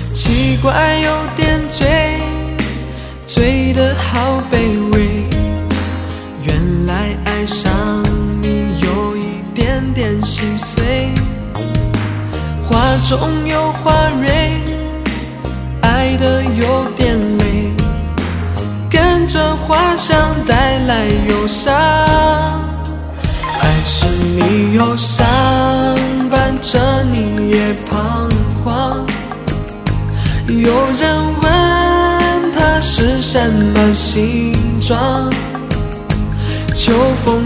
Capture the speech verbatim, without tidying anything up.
奇怪有点醉，醉得好卑微，原来爱上你有一点点心碎，花中有花蕊，爱得有点累，跟着花香带来忧伤，爱是你忧伤伴着你也彷徨，有人问它是什么形状，秋风